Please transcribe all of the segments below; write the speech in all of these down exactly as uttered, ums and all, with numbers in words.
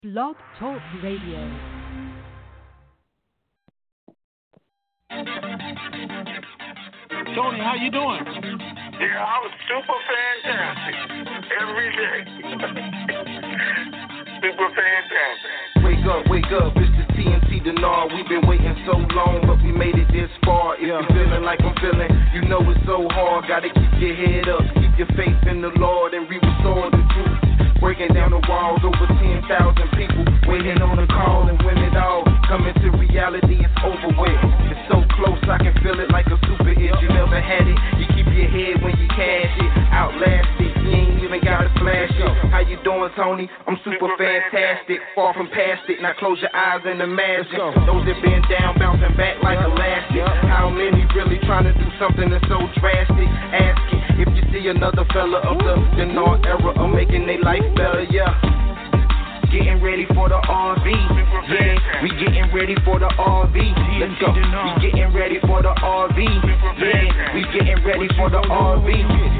Blog Talk Radio. Tony, how you doing? Yeah, I'm super fantastic every day. Super fantastic. Wake up, wake up, it's the T N T Denard. We've been waiting so long, but we made it this far. If you're feeling like I'm feeling, you know it's so hard. Gotta keep your head up, keep your faith in the Lord, and read the sword and truth. Breaking down the walls, over ten thousand people waiting on a call, and when it all comes into reality, it's over with. It's so close, I can feel it like a super hit. You never had it, you keep your head when you cash it. Outlast it, you ain't even gotta flash it. How you doing, Tony? I'm super fantastic, far from past it. Now close your eyes and imagine those that been down, bouncing back like elastic. How many really trying to do something that's so drastic? Ask it if you see another fella of the Denard era of making their life better, yeah. Getting ready for the R V, yeah. We getting ready for the R V. Let's go. We getting ready for the R V, yeah. We getting ready for the R V.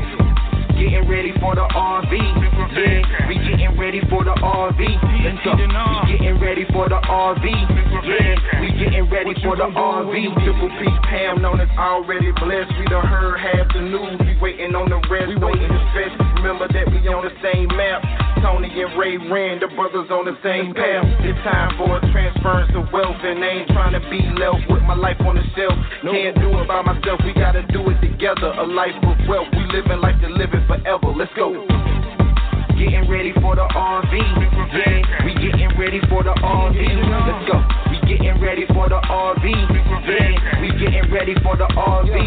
Getting ready for the R V, yeah. We getting ready for the R V. Let's go. We getting ready for the R V, yeah. We getting ready for the R V. Triple P Pam known as already blessed. We done heard half the news. We waiting on the rest. Don't stress. Remember that we on the same map. Tony and Ray Rand, the brothers on the same path. It's time for a transference of wealth, and I ain't trying to be left with my life on the shelf. Can't do it by myself. We gotta do it together. A life of wealth. We living life to live it forever. Let's go. Getting ready for the R V, yeah. We getting ready for the R V. Let's go. We getting ready for the R V, yeah. We getting ready for the R V.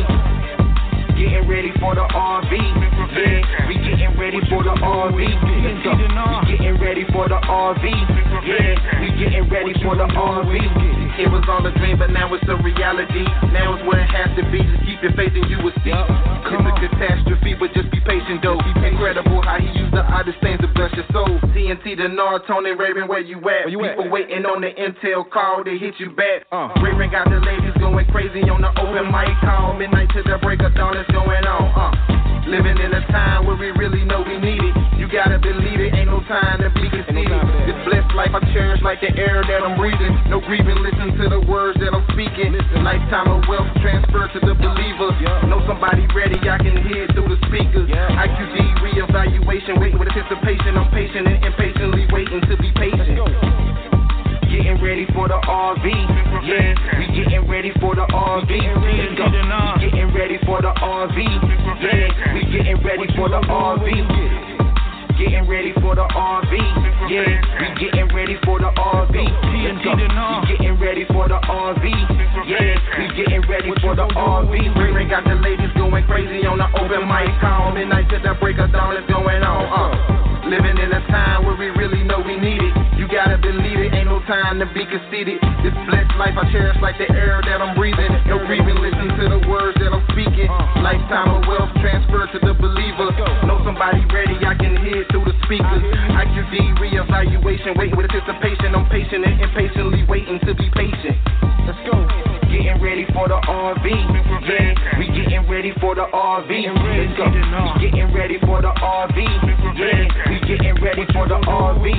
Getting ready for the R V, yeah. We getting ready for the R V. Let's go. We getting ready for the R V, yeah. We getting ready for the R V. It was all a dream, but now it's a reality. Now it's where it has to be. Just keep your faith and you will see. It's a catastrophe, but just be patient though. Incredible how he used the oddest things to bless your soul. T N T Denard, Tony Raven, where you at? Where you People at? Waiting on the intel call to hit you back. Uh. Raven got the ladies going crazy on the open mic call. Midnight to the break of dawn is going on. Uh. Living in a time where we really know we need it. You gotta believe it, ain't no time to be conceited. This blessed life I cherish like the air that I'm breathing. No grieving, listen to the words that I'm speaking. Lifetime of wealth transfer to the believer. Know somebody ready, I can hear it through the speakers. I Q D reevaluation, waiting with anticipation. I'm patient and impatiently waiting to be patient. Getting ready for the R V, yeah. We getting ready for the R V. Let's go. We getting ready for the R V, yeah. We getting ready for the R V. Getting ready for the R V, yeah. We getting ready for the R V. Let's go. We getting ready for the R V, yeah. We getting ready for the R V. Ring got the ladies going crazy on the open mic call. Midnight to the break of dawn is going on. Uh. Living in a time where we really know we need it. You gotta believe it, ain't no time to be conceited. This blessed life I cherish like the air that I'm breathing. No grieving, listen to the words that I'm speaking. Lifetime of wealth transfer to the believer. Know somebody ready, I can hear it through the speakers. I Q D reevaluation, waiting with anticipation. I'm patient and impatiently waiting to be patient. Let's go. Getting ready for the R V, yeah. We getting ready for the R V. Let's go. We getting ready for the R V, yeah. We getting ready for the R V.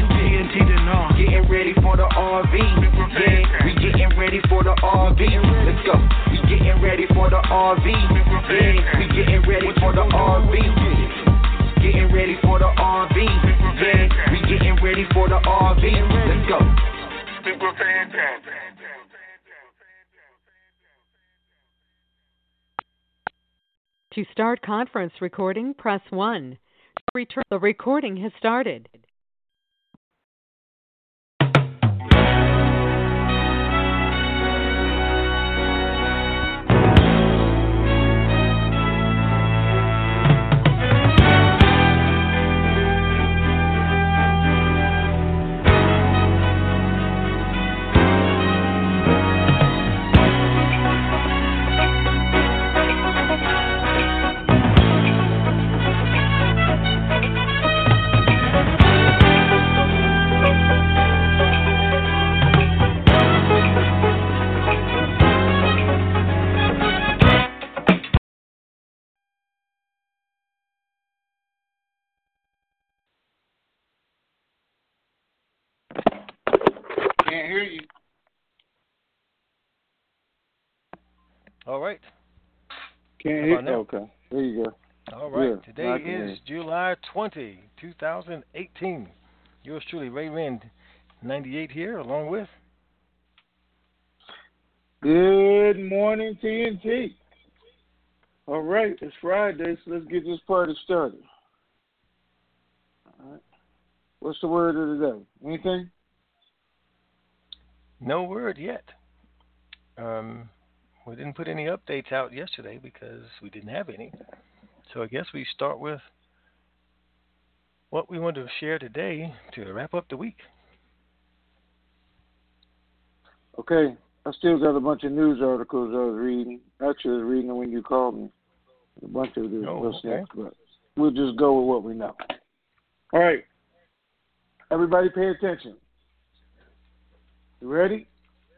Getting ready for the R V, yeah. We getting ready for the R V. Let's go. We getting ready for the R V, yeah. We getting ready for the R V. Getting ready for the R V, yeah. We getting ready for the R V. Let's go. Super fantastic. To start conference recording, press one. Return. The recording has started. Can't hear you. All right. Can't hear you. Okay. There you go. All right. Yeah, Today is July twentieth, twenty eighteen. Yours truly, Ray Rand, ninety-eight here, along with. Good morning, T N T. All right. It's Friday, so let's get this party started. All right. What's the word of the day? Anything? No word yet. Um, we didn't put any updates out yesterday because we didn't have any. So I guess we start with what we want to share today to wrap up the week. Okay. I still got a bunch of news articles I was reading. Actually, I was reading them when you called me. A bunch of this, oh, okay. but we'll just go with what we know. All right. Everybody pay attention. You ready?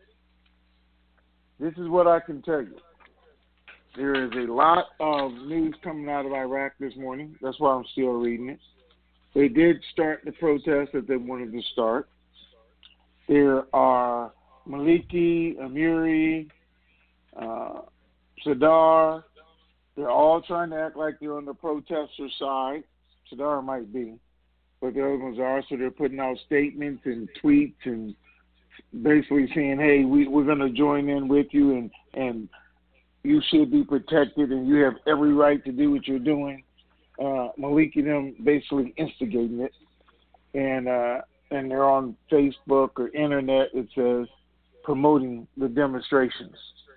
This is what I can tell you. There is a lot of news coming out of Iraq this morning. That's why I'm still reading it. They did start the protest that they wanted to start. There are Maliki, Amiri, uh, Sadar. They're all trying to act like they're on the protester side. Sadar might be, but the other ones are. So they're putting out statements and tweets and basically saying, hey, we, we're going to join in with you and, and you should be protected and you have every right to do what you're doing. Uh, Malik and them basically instigating it. And, uh, and they're on Facebook or internet, it says, promoting the demonstrations.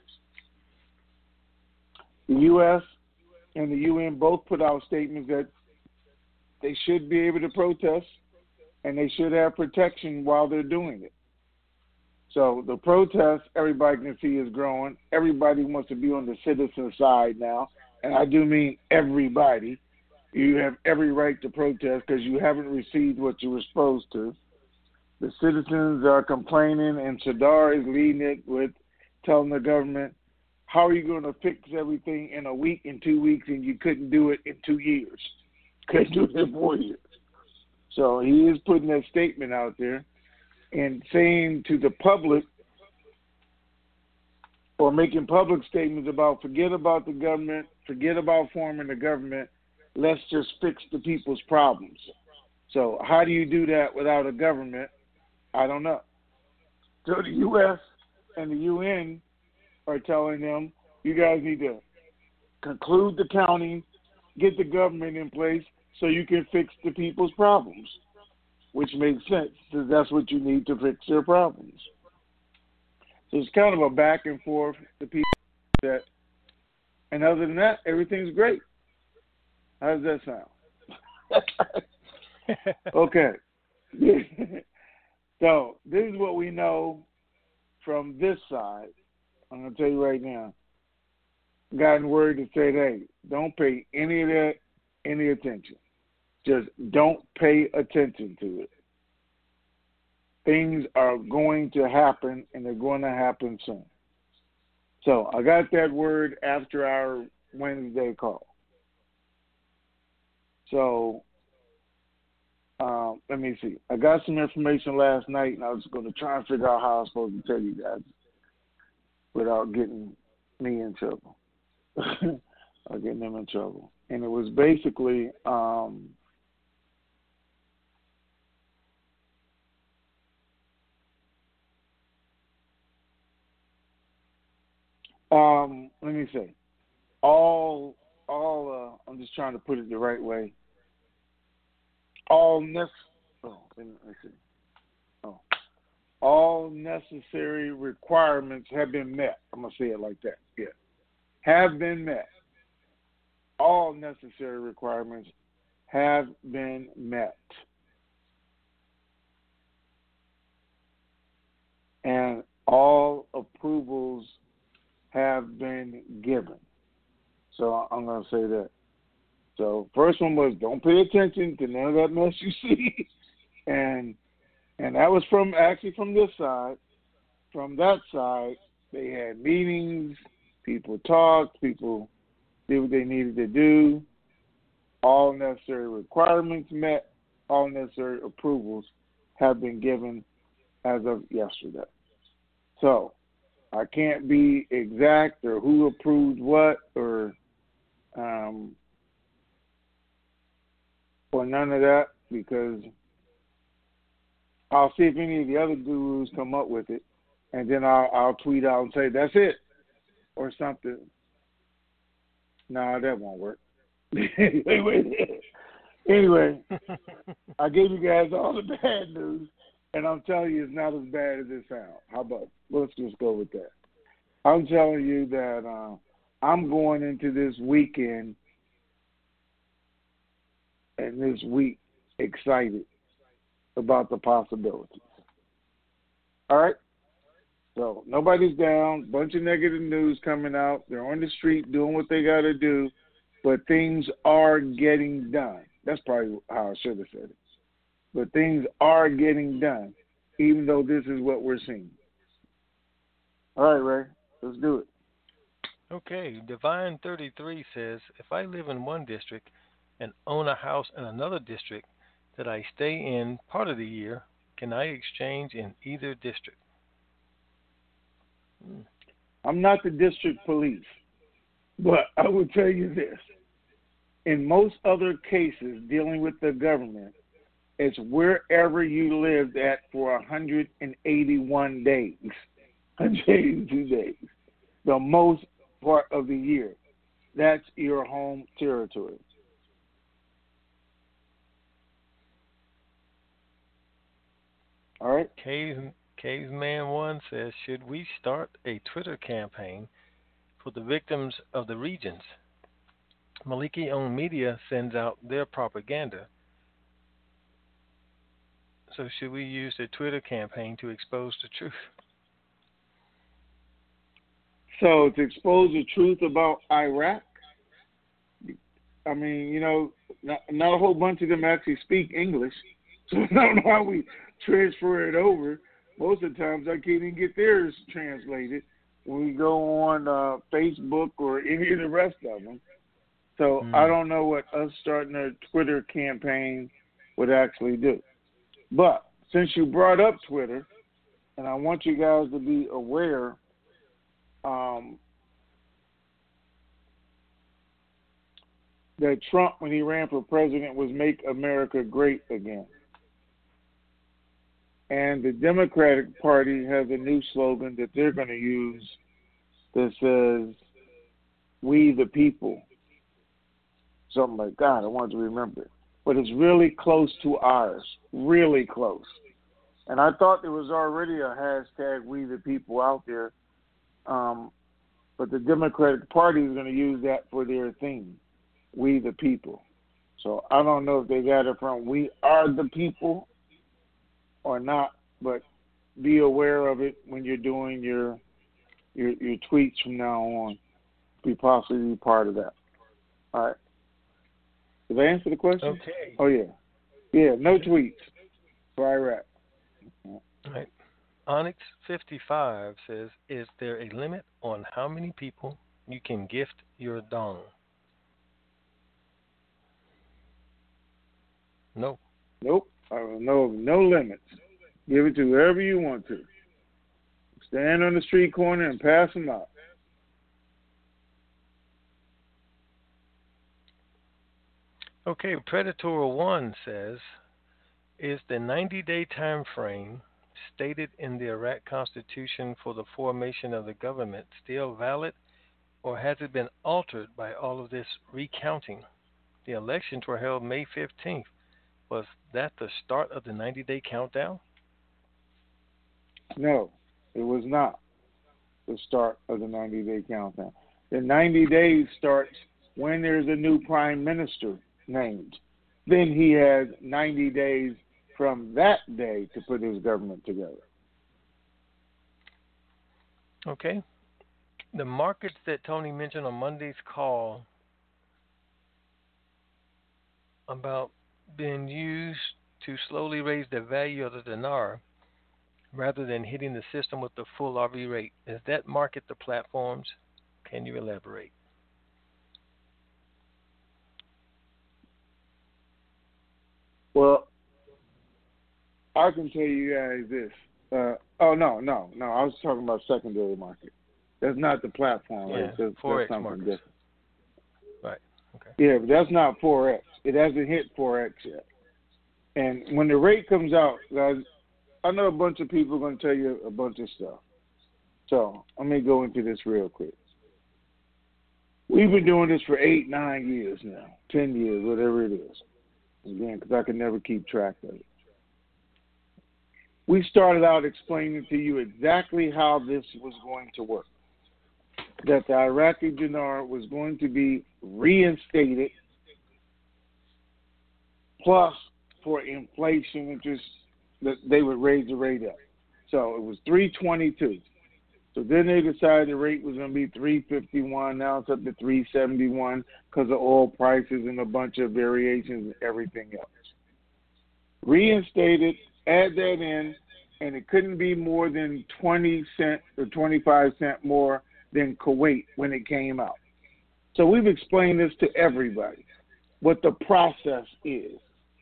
The U S and the U N both put out statements that they should be able to protest and they should have protection while they're doing it. So the protest, everybody can see, is growing. Everybody wants to be on the citizen side now, and I do mean everybody. You have every right to protest because you haven't received what you were supposed to. The citizens are complaining, and Sadar is leading it with telling the government, how are you going to fix everything in a week, in two weeks, and you couldn't do it in two years? Couldn't do it in four years. So he is putting that statement out there and saying to the public, or making public statements about forget about the government, forget about forming the government, let's just fix the people's problems. So how do you do that without a government? I don't know. So the U S and the U N are telling them, you guys need to conclude the counting, get the government in place so you can fix the people's problems, which makes sense because that's what you need to fix their problems. So it's kind of a back and forth to people that, and other than that, everything's great. How does that sound? Okay. So this is what we know from this side. I'm going to tell you right now. Gotten word to say, hey, don't pay any of that any attention. Just don't pay attention to it. Things are going to happen, and they're going to happen soon. So I got that word after our Wednesday call. So um, let me see. I got some information last night, and I was going to try and figure out how I was supposed to tell you guys without getting me in trouble. or getting them in trouble. And it was basically um, um, let me say, all, all. Uh, I'm just trying to put it the right way. All necessary. Oh, let me see. Oh, all necessary requirements have been met. I'm gonna say it like that. Yeah, have been met. All necessary requirements have been met. And all approvals have been given. So I'm going to say that. So first one was don't pay attention to none of that mess you see. and and that was from actually from this side. From that side, they had meetings, people talked, people did what they needed to do. All necessary requirements met. All necessary approvals have been given as of yesterday. So I can't be exact or who approved what or um, or none of that because I'll see if any of the other gurus come up with it, and then I'll, I'll tweet out and say that's it or something. No, that won't work. Anyway, I gave you guys all the bad news, and I'm telling you it's not as bad as it sounds. How about let's just go with that. I'm telling you that uh, I'm going into this weekend and this week excited about the possibilities. All right? So nobody's down. Bunch of negative news coming out. They're on the street doing what they got to do, but things are getting done. That's probably how I should have said it. But things are getting done, even though this is what we're seeing. All right, Ray, let's do it. Okay, Divine thirty-three says, if I live in one district and own a house in another district that I stay in part of the year, can I exchange in either district? Hmm. I'm not the district police, but I will tell you this. In most other cases dealing with the government, it's wherever you lived at for one hundred eighty-one days, one hundred eighty-two days, the most part of the year. That's your home territory. All right? Cave, Caveman one says, should we start a Twitter campaign for the victims of the regions? Maliki-owned media sends out their propaganda. So should we use the Twitter campaign to expose the truth? So to expose the truth about Iraq, I mean, you know, not, not a whole bunch of them actually speak English. So I don't know how we transfer it over. Most of the times I can't even get theirs translated when we go on uh, Facebook or any of the rest of them. So mm. I don't know what us starting a Twitter campaign would actually do. But since you brought up Twitter, and I want you guys to be aware, um, that Trump, when he ran for president, was Make America Great Again. And the Democratic Party has a new slogan that they're going to use that says, we the people. Something like that. I wanted to remember it. But it's really close to ours. Really close. And I thought there was already a hashtag, we the people, out there. Um, but the Democratic Party is going to use that for their theme, we the people. So I don't know if they got it from we are the people or not, but be aware of it when you're doing your your, your tweets from now on. Be possibly part of that. All right. Did I answer the question? Okay. Oh, yeah. Yeah, no tweets for Iraq. All right. Onyx fifty-five says, is there a limit on how many people you can gift your dong? No. Nope. Uh, no, no limits. Give it to whoever you want to. Stand on the street corner and pass them out. Okay, Predator one says, is the ninety-day time frame stated in the Iraq Constitution for the formation of the government still valid, or has it been altered by all of this recounting? The elections were held May fifteenth. Was that the start of the ninety-day countdown? No, it was not the start of the ninety-day countdown. The ninety days starts when there's a new prime minister named. Then he has ninety days from that day to put his government together. Okay. The markets that Tony mentioned on Monday's call about being used to slowly raise the value of the dinar rather than hitting the system with the full R V rate, is that market the platforms? Can you elaborate? Well, I can tell you guys this. Uh, oh no, no, no. I was talking about secondary market. That's not the platform, right? Yeah, That's, that's forex something markets. different. Right. Okay. Yeah, but that's not forex. It hasn't hit forex yet. And when the rate comes out, guys, I know a bunch of people are going to tell you a bunch of stuff. So let me go into this real quick. We've been doing this for eight, nine years now, ten years, whatever it is. Again, because I can never keep track of it. We started out explaining to you exactly how this was going to work. That the Iraqi dinar was going to be reinstated, plus for inflation, which is that they would raise the rate up. So it was three twenty-two. So then they decided the rate was going to be three fifty-one. Now it's up to three seventy-one because of oil prices and a bunch of variations and everything else. Reinstated, add that in, and it couldn't be more than twenty cents or twenty-five cents more than Kuwait when it came out. So we've explained this to everybody, what the process is.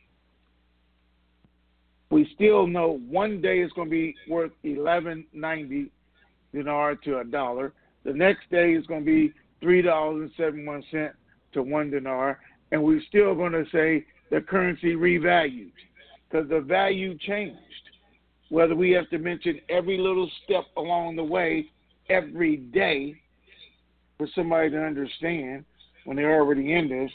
We still know one day it's going to be worth eleven ninety dinar to a dollar. The next day is going to be three dollars and seventy-one cents to one dinar, and we're still going to say the currency revalued because the value changed. Whether we have to mention every little step along the way every day for somebody to understand when they're already in this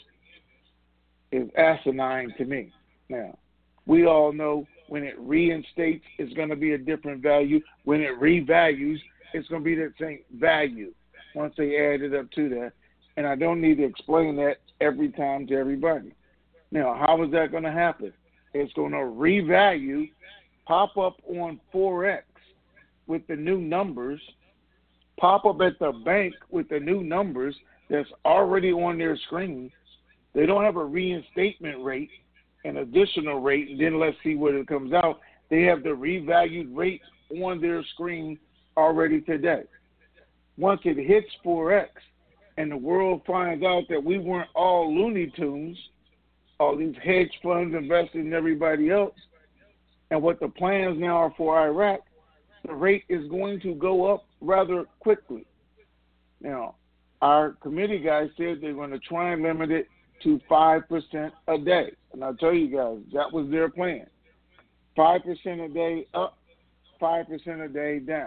is asinine to me. Now, we all know when it reinstates, it's going to be a different value. When it revalues, it's going to be the same value once they add it up to that. And I don't need to explain that every time to everybody. Now, how is that going to happen? It's going to revalue, pop up on Forex with the new numbers, pop up at the bank with the new numbers that's already on their screen. They don't have a reinstatement rate, an additional rate, and then let's see what it comes out. They have the revalued rate on their screen already today. Once it hits Forex and the world finds out that we weren't all Looney Tunes, all these hedge funds investing in everybody else, and what the plans now are for Iraq, the rate is going to go up rather quickly. Now, our committee guys said they're going to try and limit it to five percent a day. And I'll tell you guys, that was their plan. five percent a day up, five percent a day down.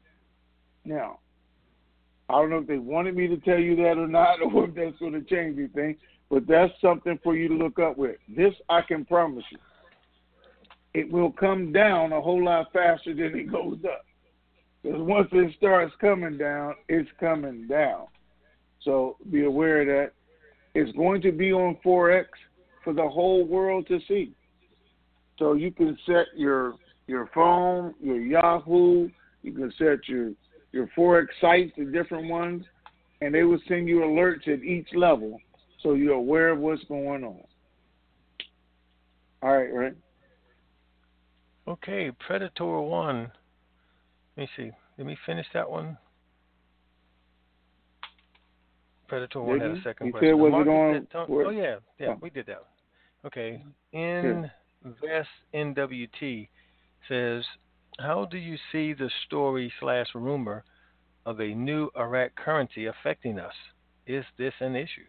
Now, I don't know if they wanted me to tell you that or not, or if that's going to change anything, but that's something for you to look up with. This I can promise you. It will come down a whole lot faster than it goes up. Because once it starts coming down, it's coming down. So be aware of that. It's going to be on Forex for the whole world to see. So you can set your your phone, your Yahoo, you can set your, your Forex sites, the different ones, and they will send you alerts at each level so you're aware of what's going on. All right, right? Okay, Predator one. Let me see. Let me finish that one. Predator one had a second you question. Said, was Marcus it on said, for, oh, yeah. Yeah, oh. we did that. Okay. Invest N W T says, how do you see the story slash rumor of a new Iraq currency affecting us? Is this an issue?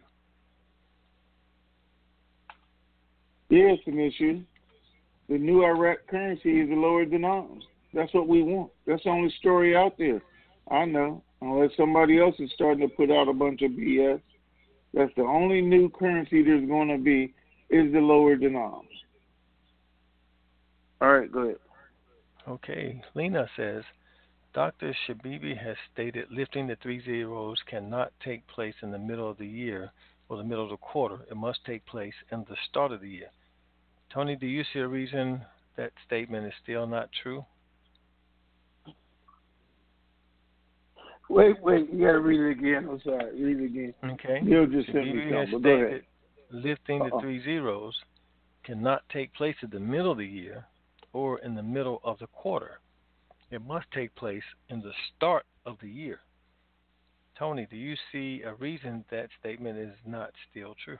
Yeah, it's an issue. The new Iraq currency is a lower dinar. That's what we want. That's the only story out there. I know. Unless somebody else is starting to put out a bunch of B S. That's the only new currency there's going to be is the lower dinars. All right, go ahead. Okay. Lena says, Doctor Shabibi has stated lifting the three zeros cannot take place in the middle of the year or the middle of the quarter. It must take place in the start of the year. Tony, do you see a reason that statement is still not true? Wait, wait, you got to read it again. I'm sorry, read it again. Okay. Neil just sent me Shabibi has something, but go stated ahead. lifting Uh-uh. the three zeros cannot take place in the middle of the year or in the middle of the quarter. It must take place in the start of the year. Tony, do you see a reason that statement is not still true?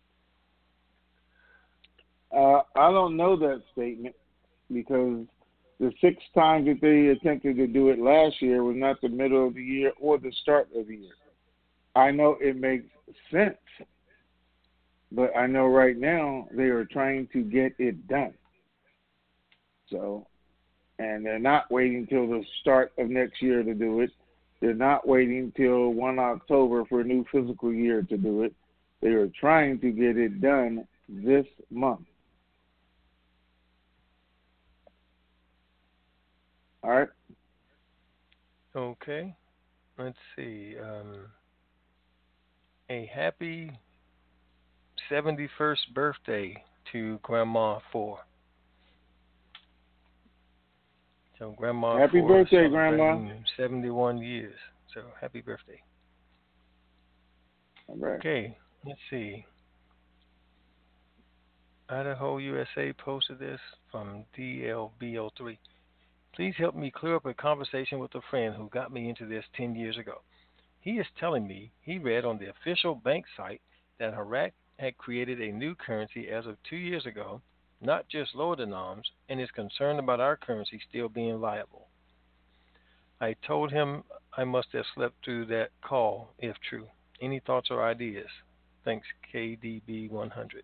Uh, I don't know that statement because The six times that they attempted to do it last year was not the middle of the year or the start of the year. I know it makes sense, but I know right now they are trying to get it done. So, and they're not waiting till the start of next year to do it. They're not waiting till first October for a new fiscal year to do it. They are trying to get it done this month. All right. Okay. Let's see. Um, a happy seventy-first birthday to Grandma Four. So Grandma Happy Four birthday, Grandma. seventy-one years. So happy birthday. All right. Okay. Let's see. Idaho, U S A posted this from D L B zero three. Please help me clear up a conversation with a friend who got me into this ten years ago. He is telling me he read on the official bank site that Iraq had created a new currency as of two years ago, not just lower denoms, and is concerned about our currency still being viable. I told him I must have slept through that call, if true. Any thoughts or ideas? Thanks, K D B one hundred.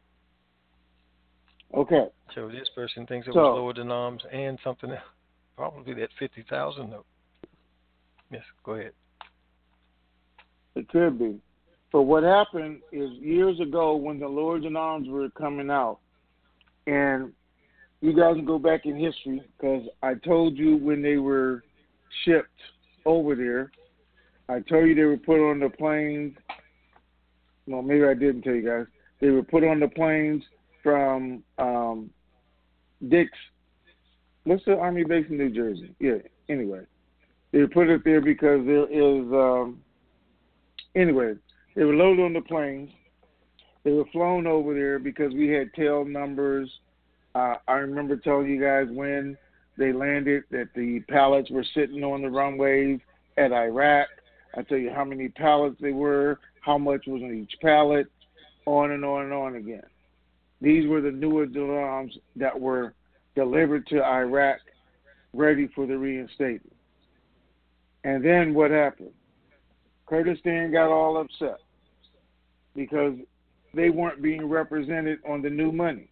Okay. So this person thinks it so, was lower denoms and something else. Probably that fifty thousand note. Yes, go ahead. It could be. But what happened is years ago when the Lords and Arms were coming out, and you guys can go back in history because I told you when they were shipped over there, I told you they were put on the planes. Well, maybe I didn't tell you guys. They were put on the planes from um, Dick's. What's the Army base in New Jersey? Yeah, anyway. They put it there because there is, um, anyway, they were loaded on the planes. They were flown over there because we had tail numbers. Uh, I remember telling you guys when they landed that the pallets were sitting on the runways at Iraq. I tell you how many pallets they were, how much was on each pallet, on and on and on again. These were the newer drums that were delivered to Iraq, ready for the reinstatement. And then what happened? Kurdistan got all upset because they weren't being represented on the new money.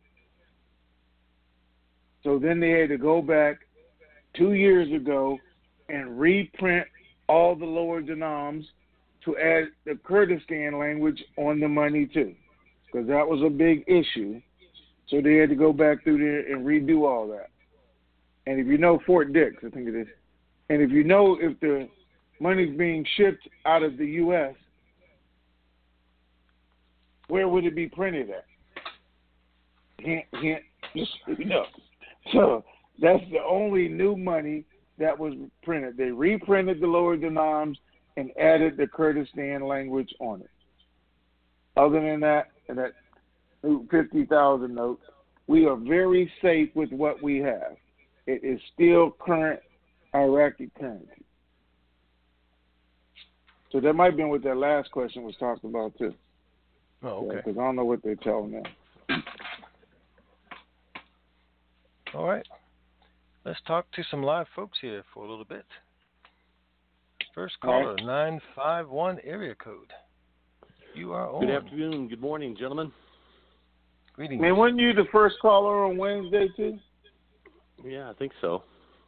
So then they had to go back two years ago and reprint all the lower denoms to add the Kurdistan language on the money too, because that was a big issue. So they had to go back through there and redo all that. And if you know Fort Dix, I think it is, and if you know if the money's being shipped out of the U S, where would it be printed at? Hint, hint, just so you know. So that's the only new money that was printed. They reprinted the lower denoms and added the Kurdistan language on it. Other than that, and that fifty thousand notes, we are very safe with what we have. It is still current Iraqi currency. So that might have been what that last question was talking about too. Oh, okay. Because yeah, I don't know what they're telling them. All right. Let's talk to some live folks here for a little bit. First caller, right. nine five one area code. You are on. Good afternoon. Good morning, gentlemen. Greetings. Man, weren't you the first caller on Wednesday, too? Yeah, I think so.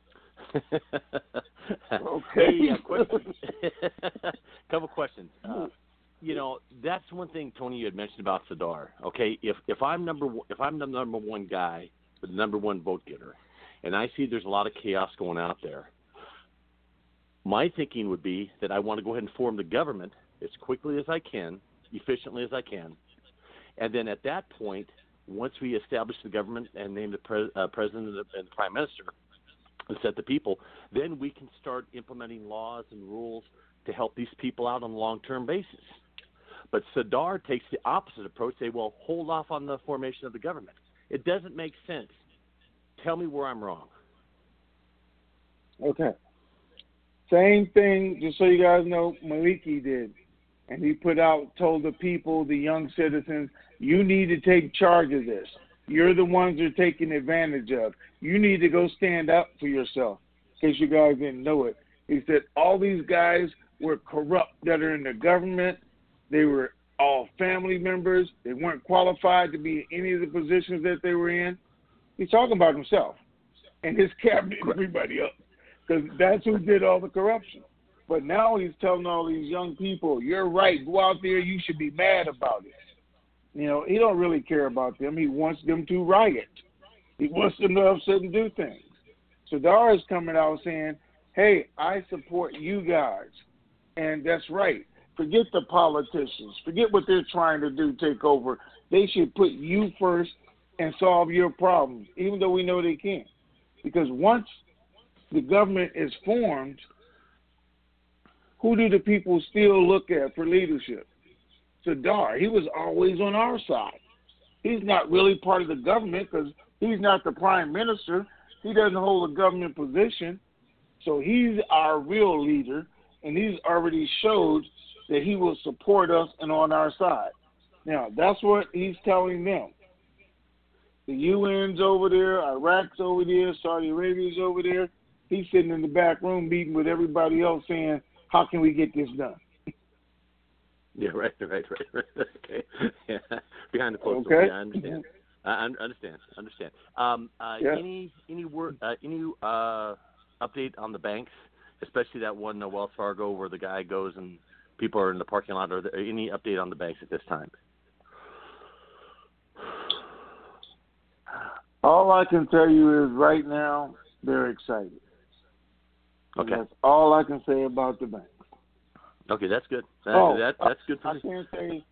Okay. Hey, uh, question. Couple questions. Uh, you know, that's one thing, Tony, you had mentioned about Sadar. Okay, if if I'm number one, if I'm the number one guy, the number one vote getter, and I see there's a lot of chaos going out there, my thinking would be that I want to go ahead and form the government as quickly as I can, efficiently as I can, and then at that point, once we establish the government and name the pre- uh, president and the, and the prime minister and set the people, then we can start implementing laws and rules to help these people out on a long-term basis. But Sadar takes the opposite approach. They will hold off on the formation of the government. It doesn't make sense. Tell me where I'm wrong. Okay. Same thing, just so you guys know, Maliki did. And he put out, told the people, the young citizens, you need to take charge of this. you're the ones they're taking advantage of. You need to go stand up for yourself, in case you guys didn't know it. He said all these guys were corrupt that are in the government. They were all family members. They weren't qualified to be in any of the positions that they were in. He's talking about himself and his cabinet and everybody else, because that's who did all the corruption. But now he's telling all these young people, you're right, go out there, you should be mad about it. You know, he don't really care about them. He wants them to riot. He wants them to upset and do things. Sadar is coming out saying, hey, I support you guys. And that's right. Forget the politicians. Forget what they're trying to do, take over. They should put you first and solve your problems, even though we know they can't. Because once the government is formed, who do the people still look at for leadership? Sadar, he was always on our side. He's not really part of the government because he's not the prime minister. He doesn't hold a government position. So he's our real leader, and he's already showed that he will support us and on our side. Now, that's what he's telling them. The U N's over there, Iraq's over there, Saudi Arabia's over there. He's sitting in the back room meeting with everybody else saying, how can we get this done? Yeah, right, right, right, right. Okay. Yeah. Behind the closed okay. door. Yeah, I understand. I understand. Understand. Um, uh, yeah. Any any word, uh, any uh, update on the banks, especially that one, uh, Wells Fargo, where the guy goes and people are in the parking lot? Or any update on the banks at this time? All I can tell you is right now they're excited. Okay. And that's all I can say about the bank. Okay, that's good. That, oh, that, that's good for I, me. I can't say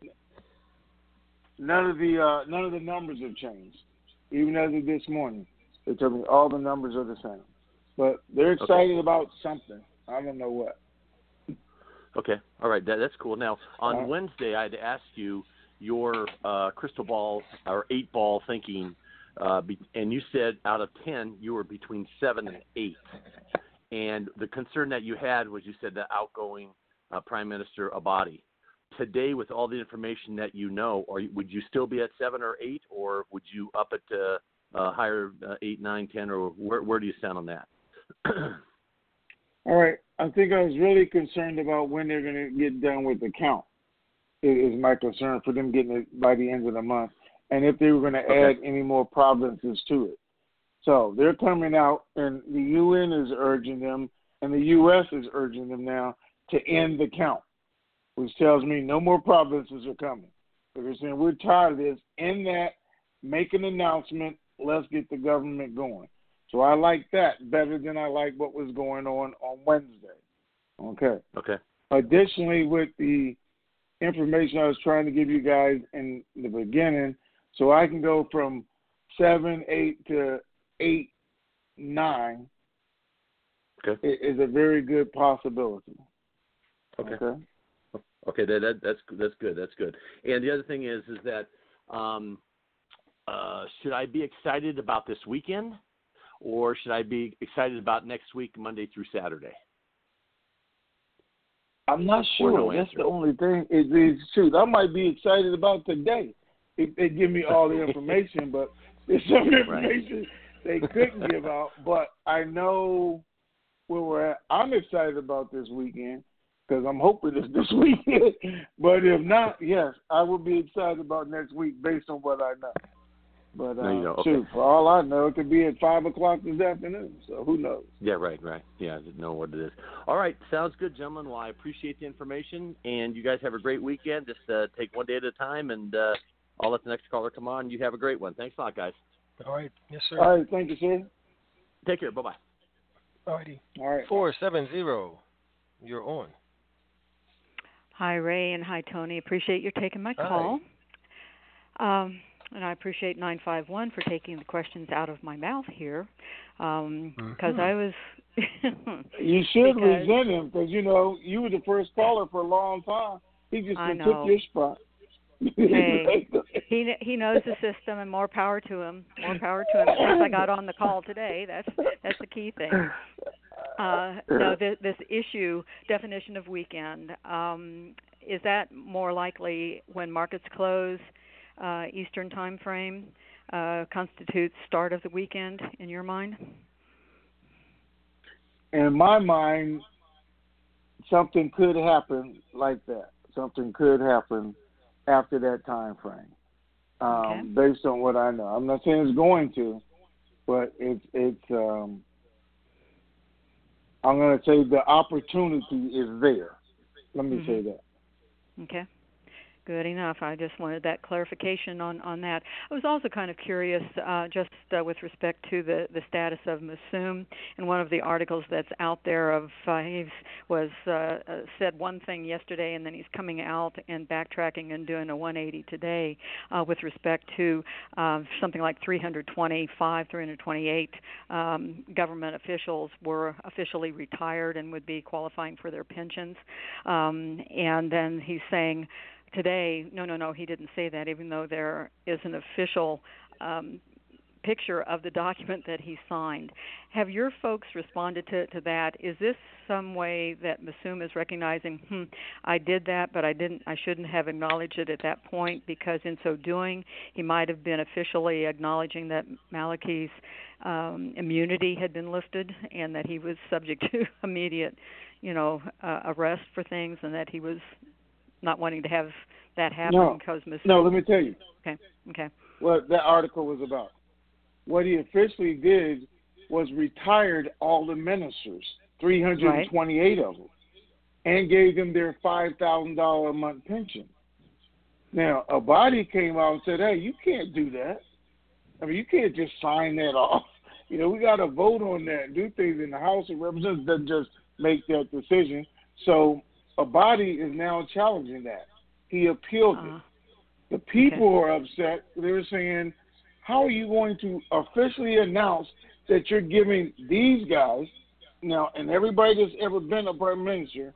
none of the uh, none of the numbers have changed. Even as of this morning, they told me all the numbers are the same. But they're excited okay. about something. I don't know what. Okay, all right, that, that's cool. Now, on uh, Wednesday, I had asked you your uh, crystal ball or eight ball thinking, uh, be, and you said out of ten, you were between seven and eight. And the concern that you had was you said the outgoing uh, Prime Minister Abadi. Today, with all the information that you know, or would you still be at seven or eight, or would you up it to uh, higher uh, eight, nine, ten, or where where do you stand on that? All right, I think I was really concerned about when they're going to get done with the count. Is my concern for them getting it by the end of the month, and if they were going to okay. add any more provinces to it. So they're coming out, and the U N is urging them, and the U S is urging them now to end the count, which tells me no more provinces are coming. So they're saying we're tired of this. End that, make an announcement, let's get the government going. So I like that better than I like what was going on on Wednesday. Okay. Okay. Additionally, with the information I was trying to give you guys in the beginning, so I can go from seven, eight to eight, nine okay. is a very good possibility. Okay. Okay. Okay. That, that that's that's good. That's good. And the other thing is, is that um, uh, should I be excited about this weekend, or should I be excited about next week, Monday through Saturday? I'm not sure. No That's answer. the only thing. Is the truth. I might be excited about today if they give me all the information, but there's some information right. they couldn't give out. But I know where we're at. I'm excited about this weekend because I'm hoping it's this weekend. But if not, yes, I will be excited about next week based on what I know. But uh, okay. shoot, for all I know, it could be at five o'clock this afternoon. So who knows? Yeah, right, right. Yeah, I didn't know what it is. All right, sounds good, gentlemen. Well, I appreciate the information, and you guys have a great weekend. Just uh, take one day at a time, and uh, I'll let the next caller come on. You have a great one. Thanks a lot, guys. All right. Yes, sir. All right. Thank you, sir. Take care. Bye-bye. All righty. All right. four seven zero, you're on. Hi, Ray, and hi, Tony. Appreciate you taking my call. Um, and I appreciate nine five one for taking the questions out of my mouth here, because um, mm-hmm. I was... You should because, resent him, because, you know, you were the first caller for a long time. He just took your spot. Hey, he he knows the system, and more power to him. More power to him. At least I got on the call today. That's that's the key thing. Uh, no, this, this issue, definition of weekend, um, is that more likely when markets close, uh, Eastern time frame? uh, constitutes start of the weekend in your mind? In my mind, something could happen like that. Something could happen after that time frame, um, okay. based on what I know. I'm not saying it's going to, but it's it's. Um, I'm going to say the opportunity is there. Let me mm-hmm. say that. Okay. Good enough. I just wanted that clarification on, on that. I was also kind of curious uh, just uh, with respect to the, the status of Massoum. In one of the articles that's out there of uh, he was uh, uh, said one thing yesterday and then he's coming out and backtracking and doing a one eighty today uh, with respect to uh, something like three hundred twenty-five, three hundred twenty-eight um, government officials were officially retired and would be qualifying for their pensions. Um, and then he's saying today, no, no, no, he didn't say that, even though there is an official um, picture of the document that he signed. Have your folks responded to, to that? Is this some way that Massoum is recognizing, hmm, I did that, but I didn't, I shouldn't have acknowledged it at that point, because in so doing, he might have been officially acknowledging that Maliki's um, immunity had been lifted and that he was subject to immediate, you know, uh, arrest for things, and that he was not wanting to have that happen no, because Massoum... No, let me tell you. Okay, okay. What that article was about. What he officially did was retired all the ministers, three hundred twenty-eight right. of them, and gave them their five thousand dollars a month pension. Now, a body came out and said, hey, you can't do that. I mean, you can't just sign that off. You know, we got to vote on that and do things in the House of Representatives. Doesn't just make that decision. So a body is now challenging that. He appealed uh, it. The people okay. are upset. They're saying, how are you going to officially announce that you're giving these guys, now, and everybody that's ever been a prime minister,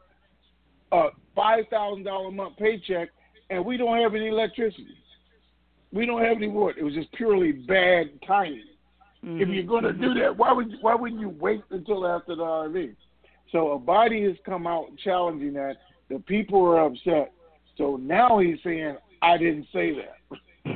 a five thousand dollars a month paycheck, and we don't have any electricity? We don't have any wood. It was just purely bad timing. Mm-hmm. If you're going to do that, why would you, why wouldn't you wait until after the R V? So a body has come out challenging that. The people are upset. So now he's saying, I didn't say that.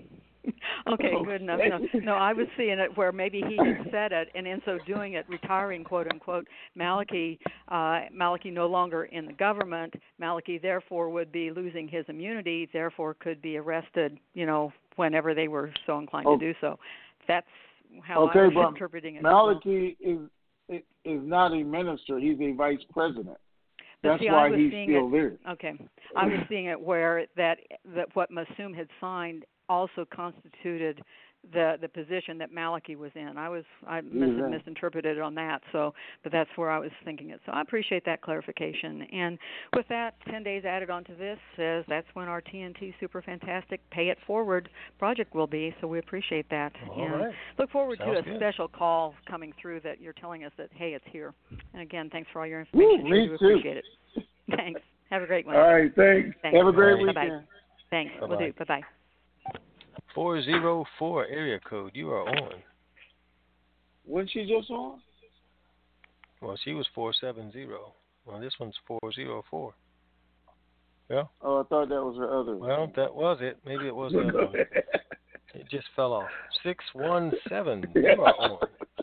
Okay, good enough. No, no, I was seeing it where maybe he had said it, and in so doing it, retiring, quote unquote, Maliki, uh, Maliki no longer in the government. Maliki therefore would be losing his immunity, therefore could be arrested, you know, whenever they were so inclined oh. to do so. That's how okay, I was but interpreting it. Maliki is is not a minister; he's a vice president. But That's see, why I was he's seeing still it, there. Okay, I was seeing it where that that what Massoum had signed also constituted the the position that Maliki was in. I was I mis- mm-hmm. misinterpreted it on that. So, but that's where I was thinking it. So I appreciate that clarification. And with that, ten days added onto this says that's when our T N T Super Fantastic Pay It Forward project will be. So we appreciate that. All and right. look forward Sounds to a good. special call coming through that you're telling us that hey, it's here. And again, thanks for all your information. Ooh, me sure do too. appreciate it. Thanks. Have a great one. All right, thanks. thanks. Have a great Bye-bye. weekend. Thanks. Bye-bye. We'll do. Bye-bye. four oh four area code, you are on. Wasn't she just on? Well, she was four seven zero. Well, this one's four oh four. Yeah? Oh, I thought that was her other one. Well, that was it. Maybe it was the other one. It just fell off. six one seven, you are on.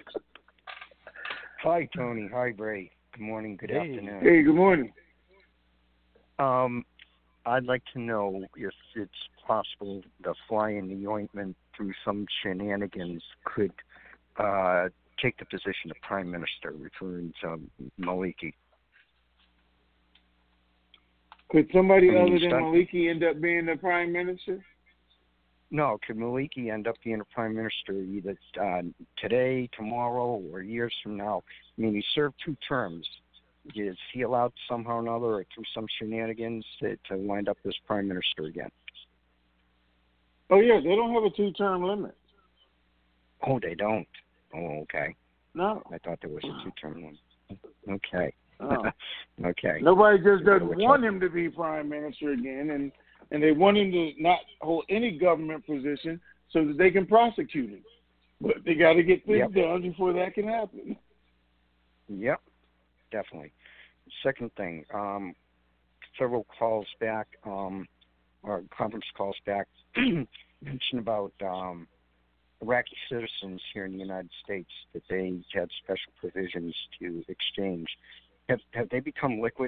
Hi, Tony. Hi, Bray. Good morning. Good hey. afternoon. Hey, good morning. Um, I'd like to know if it's possible the fly in the ointment through some shenanigans could uh, take the position of Prime Minister, referring to Maliki. Could somebody I mean, other than start... Maliki end up being the Prime Minister? No, could Maliki end up being a Prime Minister either uh, today, tomorrow, or years from now? I mean, he served two terms. Is he allowed somehow or another, or through some shenanigans, to, to wind up as Prime Minister again? Oh, yeah, they don't have a two-term limit. Oh, they don't? Oh, okay. No. I thought there was a two-term one. Okay. Oh. Okay. Nobody just doesn't want him to be Prime Minister again, and, and they want him to not hold any government position so that they can prosecute him. But they got to get things yep. done before that can happen. Yep, definitely. Second thing, um, several calls back, um, or conference calls back, mentioned about um, Iraqi citizens here in the United States that they had special provisions to exchange. Have have they become liquid?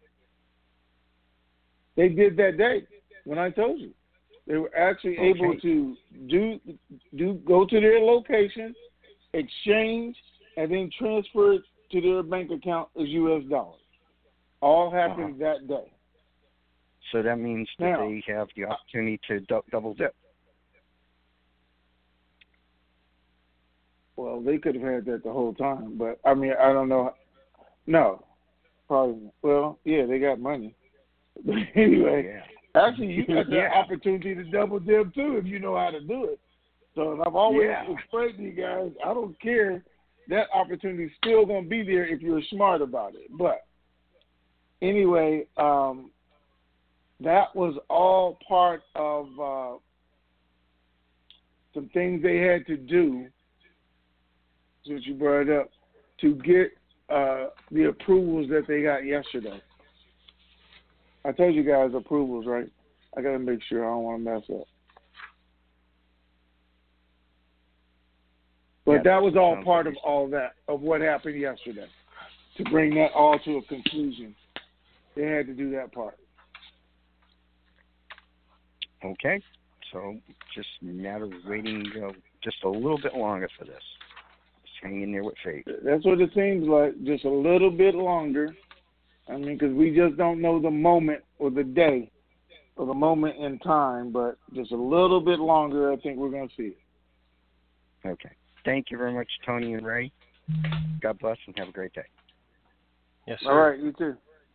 They did that day when I told you. They were actually Okay. able to do do go to their location, exchange, and then transfer it to their bank account as U S dollars. All happened Uh-huh. that day. So that means that Now- they have the opportunity to du- double dip. Well, they could have had that the whole time, but I mean, I don't know. No, probably. Well, yeah, they got money. But anyway, Yeah. actually, you got the Yeah. opportunity to double dip too if you know how to do it. So and I've always Yeah. explained to you guys, I don't care. That opportunity's still going to be there if you're smart about it. But anyway, um, that was all part of uh, some things they had to do, since you brought it up, to get uh, the approvals that they got yesterday. I told you guys approvals, right? I got to make sure I don't want to mess up. But Yeah, that was all sounds part like of all that, of what happened yesterday. To bring that all to a conclusion, they had to do that part. Okay. So just a matter of waiting uh, just a little bit longer for this. Just hang in there with faith. That's what it seems like, just a little bit longer. I mean, because we just don't know the moment or the day or the moment in time, but just a little bit longer, I think we're going to see it. Okay. Thank you very much, Tony and Ray. God bless and have a great day. Yes, sir. All right, you too.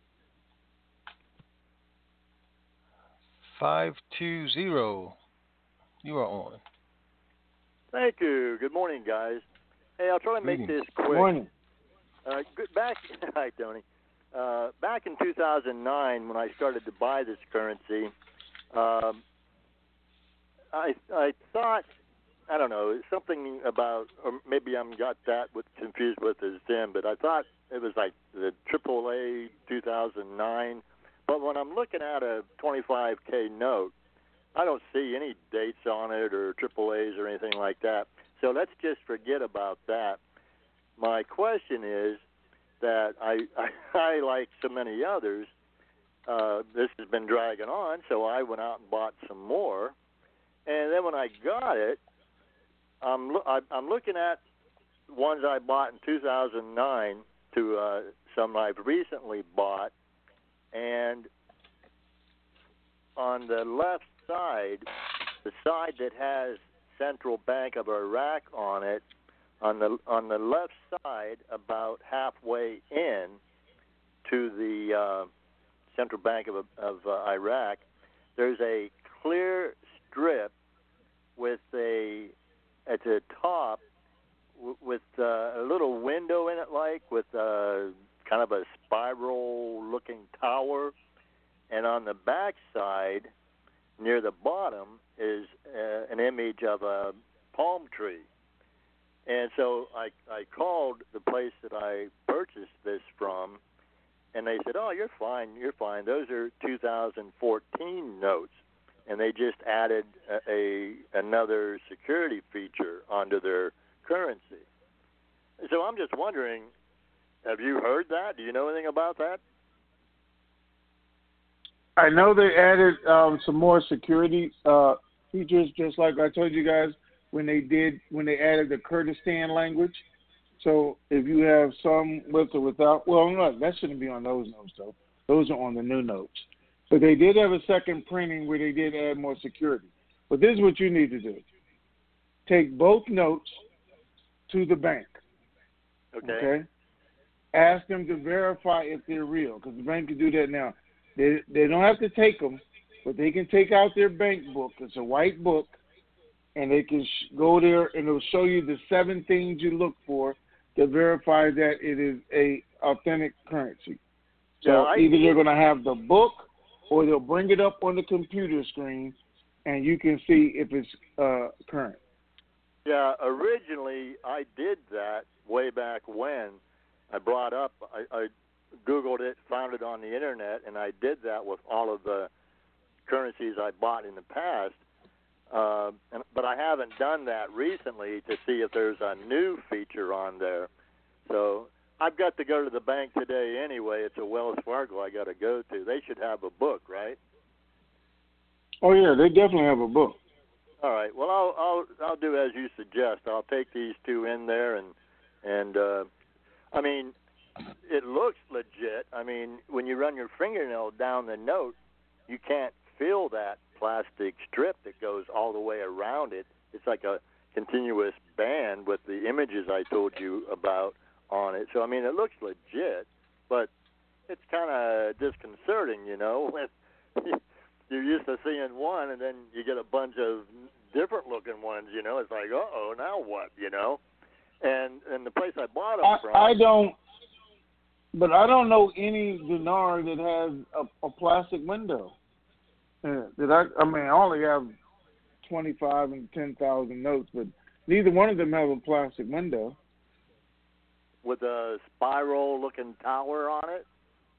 five two zero. You are on. Thank you. Good morning, guys. Hey, I'll try to make Greetings. this quick. Good morning. Uh, good, back, hi, Tony. Uh, back in two thousand nine, when I started to buy this currency, um, I I thought, I don't know, something about, or maybe I'm got that with, confused with as Tim, but I thought it was like the triple A two thousand nine. But when I'm looking at a twenty-five K note, I don't see any dates on it or triple A's or anything like that. So let's just forget about that. My question is that I, I, I like so many others, uh, this has been dragging on, so I went out and bought some more. And then when I got it, I'm, lo- I, I'm looking at ones I bought in two thousand nine to uh, some I've recently bought, and on the left side, the side that has Central Bank of Iraq on it, on the on the left side, about halfway in to the uh, Central Bank of, of uh, Iraq, there's a clear strip with a at the top w- with uh, a little window in it, like with uh, kind of a spiral-looking tower, and on the back side, near the bottom, is uh, an image of a palm tree. And so I, I called the place that I purchased this from, and they said, "Oh, you're fine, you're fine. Those are two thousand fourteen notes." And they just added a, a another security feature onto their currency. So I'm just wondering, have you heard that? Do you know anything about that? I know they added um, some more security uh, features, just like I told you guys when they did when they added the Kurdistan language. So if you have some with or without, well, no, that shouldn't be on those notes though. Those are on the new notes. But they did have a second printing where they did add more security. But this is what you need to do: take both notes to the bank. Okay. Okay. Ask them to verify if they're real, because the bank can do that now. They they don't have to take them, but they can take out their bank book. It's a white book, and they can sh- go there, and it'll show you the seven things you look for to verify that it is a authentic currency. So Yeah, I- either they're going to have the book, or they'll bring it up on the computer screen, and you can see if it's uh, current. Yeah, originally I did that way back when. I brought up, I, I Googled it, found it on the internet, and I did that with all of the currencies I bought in the past. Uh, and, but I haven't done that recently to see if there's a new feature on there. So I've got to go to the bank today anyway. It's a Wells Fargo I got to go to. They should have a book, right? Oh yeah, they definitely have a book. All right. Well, I'll I'll I'll do as you suggest. I'll take these two in there, and and uh, I mean, it looks legit. I mean, when you run your fingernail down the note, you can't feel that plastic strip that goes all the way around it. It's like a continuous band with the images I told you about on it. So I mean, it looks legit, but it's kind of disconcerting, you know, when you're used to seeing one and then you get a bunch of different looking ones, you know. It's like, uh-oh, now what, you know? And and the place I bought them I, from... I don't, but I don't know any dinar that has a, a plastic window. Uh, that I, I mean, I only have twenty-five and ten thousand notes, but neither one of them have a plastic window. With a spiral-looking tower on it?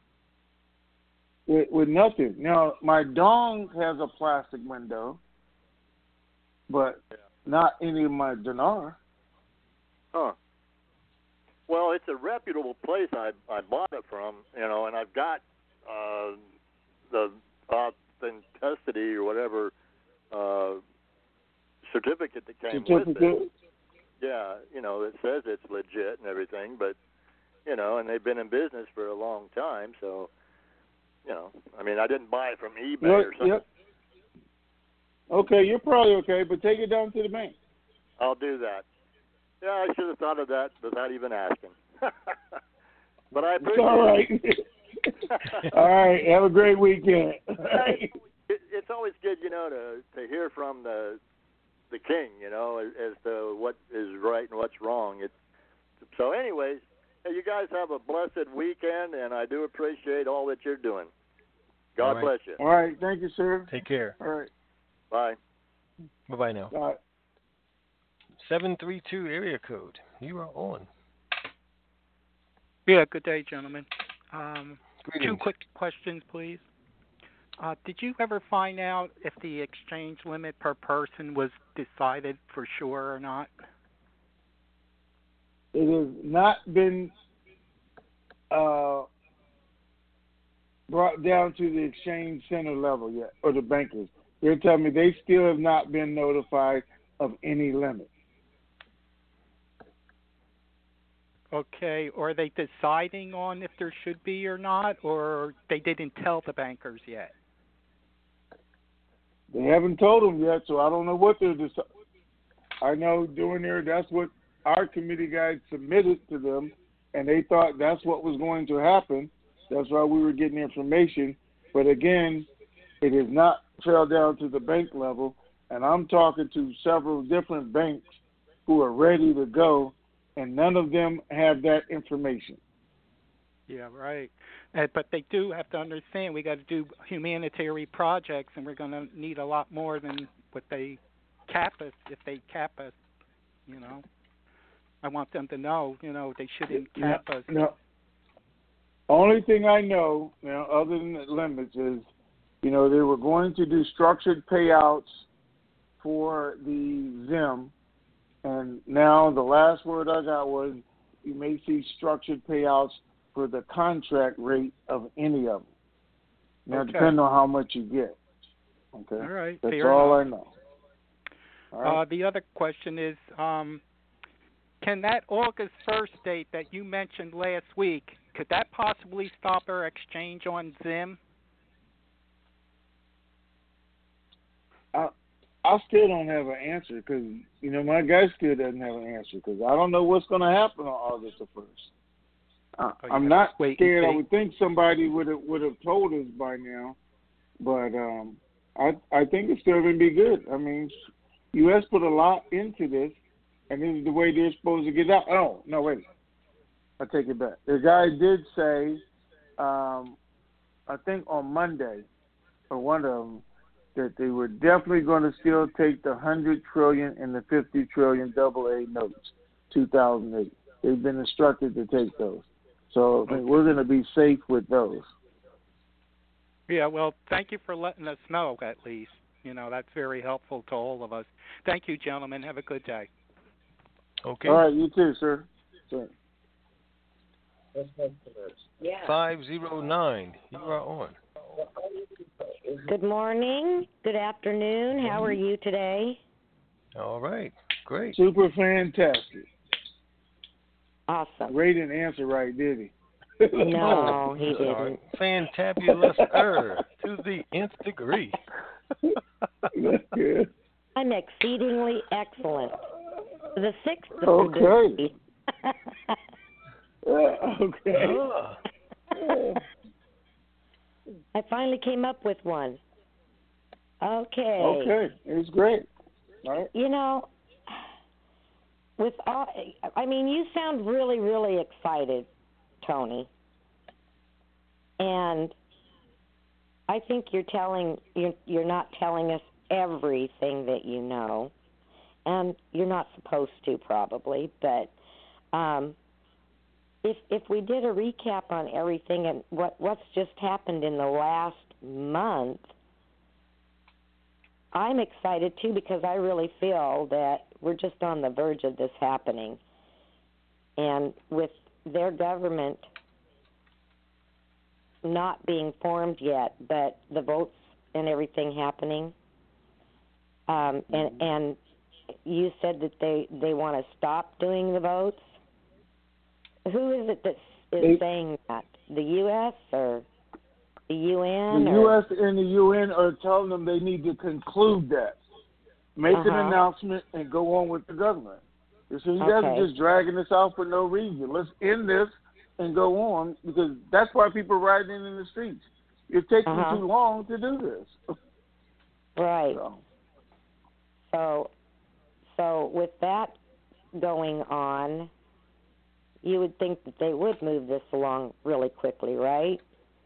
With, with nothing. Now, my dong has a plastic window, but yeah. not any of my dinar. Huh. Well, it's a reputable place I I bought it from, you know, and I've got uh, the authenticity or whatever uh, certificate that came certificate. with it. Yeah, you know, it says it's legit and everything, but, you know, and they've been in business for a long time, so, you know, I mean, I didn't buy it from eBay Yep, or something. Yep. Okay, you're probably okay, but take it down to the bank. I'll do that. Yeah, I should have thought of that without even asking. But I appreciate it's all right. it. All right, have a great weekend. it, it's always good, you know, to to hear from the the king, you know, as, as to what is right and what's wrong. It's, so anyways, hey, you guys have a blessed weekend, and I do appreciate all that you're doing. God right. bless you. All right, thank you, sir. Take care. All right. Bye. Bye-bye now. Bye. seven three two area code. You are on. Yeah, good day, gentlemen. Um, Greetings. two quick questions, please. Uh, did you ever find out if the exchange limit per person was decided for sure or not? It has not been uh, brought down to the exchange center level yet, or the bankers. They're telling me they still have not been notified of any limit. Okay, are they deciding on if there should be or not, or they didn't tell the bankers yet? They haven't told them yet, so I don't know what they're deciding. I know doing there, that's what our committee guys submitted to them, and they thought that's what was going to happen. That's why we were getting information. But again, it has not fell down to the bank level, and I'm talking to several different banks who are ready to go, and none of them have that information. Yeah, right. Uh, but they do have to understand we got to do humanitarian projects, and we're going to need a lot more than what they cap us if they cap us, you know. I want them to know, you know, they shouldn't cap no, us. No. Only thing I know, now, other than the limits, is, you know, they were going to do structured payouts for the Zim, and now the last word I got was you may see structured payouts for the contract rate of any of them. Now, Okay. depending on how much you get. Okay? All right. That's fair all enough. I know. All right? Uh, the other question is, um, can that August first date that you mentioned last week, could that possibly stop our exchange on Zim? I, I still don't have an answer because, you know, my guy still doesn't have an answer because I don't know what's going to happen on August the first. Uh, Oh, I'm yeah. not Wait and scared. I see. would think somebody would have would have told us by now, but um, I I think it's still going to be good. I mean, U S put a lot into this, and this is the way they're supposed to get out. Oh no, wait, I take it back. The guy did say, um, I think on Monday, or one of them, that they were definitely going to still take the one hundred trillion and the fifty trillion double A notes, two thousand eight. They've been instructed to take those. So I think we're going to be safe with those. Yeah, well, thank you for letting us know at least. You know, that's very helpful to all of us. Thank you, gentlemen. Have a good day. Okay. All right, you too, sir. sir. Yeah. five zero nine, you are on. Good morning. Good afternoon. How are you today? All right. Great. Super fantastic. Awesome. Ray didn't answer right, did he? No, he didn't. Fantabulous er to the nth degree. I'm exceedingly excellent. The sixth Okay. degree. okay. Oh. I finally came up with one. Okay. Okay, it's great. All right. You know, with all, I mean, you sound really, really excited, Tony. And I think you're telling you're you're not telling us everything that you know, and you're not supposed to probably. But um, if if we did a recap on everything and what what's just happened in the last month, I'm excited too because I really feel that we're just on the verge of this happening, and with their government not being formed yet, but the votes and everything happening. Um, and and you said that they, they want to stop doing the votes. Who is it that is they, saying that? The U S or the U N? The or? U S and the U N are telling them they need to conclude that. Make uh-huh. an announcement and go on with the government. You see, you guys Okay. are just dragging this out for no reason. Let's end this and go on, because that's why people are riding in the streets. It's taking uh-huh. too long to do this. Right. So. so, so with that going on, you would think that they would move this along really quickly, right?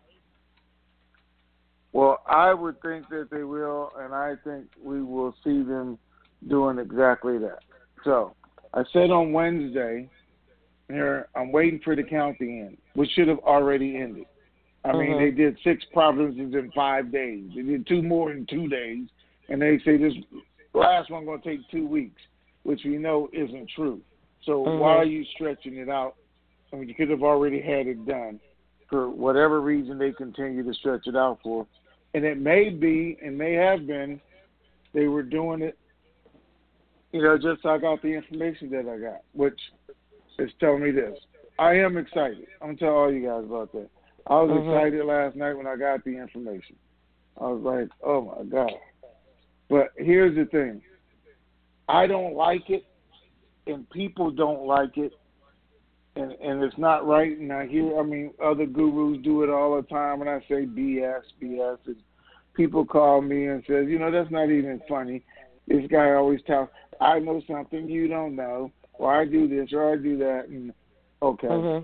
Well, I would think that they will, and I think we will see them doing exactly that. So, I said on Wednesday, here, I'm waiting for the count to end, which should have already ended. I mm-hmm. mean, they did six provinces in five days. They did two more in two days, and they say this last one going to take two weeks, which we know isn't true. So mm-hmm. why are you stretching it out? I mean, you could have already had it done. For whatever reason they continue to stretch it out for. And it may be, and may have been, they were doing it, you know, just so I got the information that I got, which is telling me this. I am excited. I'm going to tell all you guys about that. I was mm-hmm. excited last night when I got the information. I was like, oh, my God. But here's the thing. I don't like it, and people don't like it, and, and it's not right. And I hear, I mean, other gurus do it all the time, and I say B S, B S. And people call me and says, you know, that's not even funny. This guy always tells, I know something you don't know, or I do this, or I do that. And okay. Mm-hmm.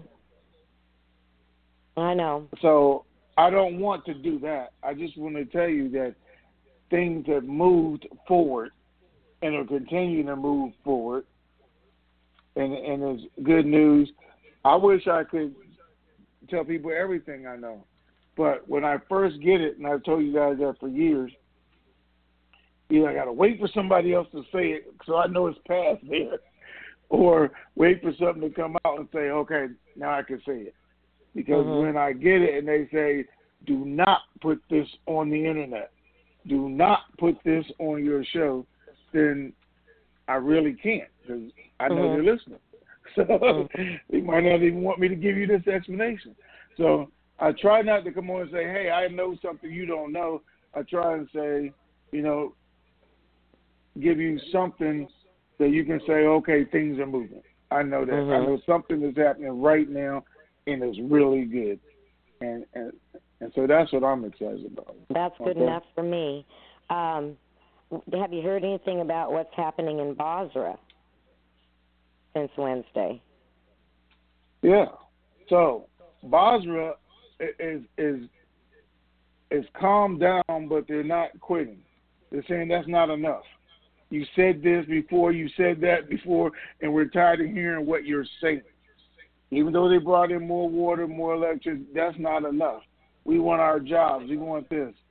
I know. So I don't want to do that. I just want to tell you that things have moved forward and are continuing to move forward. And, and it's good news. I wish I could tell people everything I know. But when I first get it, and I've told you guys that for years, either I got to wait for somebody else to say it so I know it's past there, or wait for something to come out and say, okay, now I can say it. Because mm-hmm. when I get it and they say, do not put this on the internet, do not put this on your show, then I really can't, because I know mm-hmm. they're listening. So mm-hmm. they might not even want me to give you this explanation. So I try not to come on and say, hey, I know something you don't know. I try and say, you know, give you something that you can say, okay, things are moving. I know that. Mm-hmm. I know something is happening right now, and it's really good. And and, and so that's what I'm excited about. That's good okay? enough for me. Um, have you heard anything about what's happening in Basra since Wednesday? Yeah. So Basra is is is calmed down, but they're not quitting. They're saying that's not enough. You said this before, you said that before, and we're tired of hearing what you're saying. Even though they brought in more water, more electricity, that's not enough. We want our jobs. We want this.